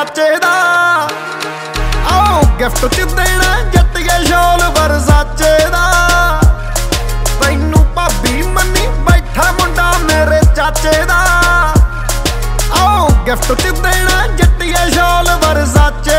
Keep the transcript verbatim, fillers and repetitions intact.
ਚਾਚੇ ਦਾ। ਆਓ ਗਿਫਟ ਚ ਦੇਣਾ ਜੱਟੀਏ ਸ਼ਾਲ ਵਰਸਾਚੇ ਦਾ। ਤੈਨੂੰ ਭਾਬੀ ਮੰਨੀ ਬੈਠਾ ਮੁੰਡਾ ਮੇਰੇ ਚਾਚੇ ਦਾ। ਆਓ ਗਿਫਟ ਚ ਦੇਣਾ ਜੱਟੀਏ ਸ਼ਾਲ ਵਰਸਾਚੇ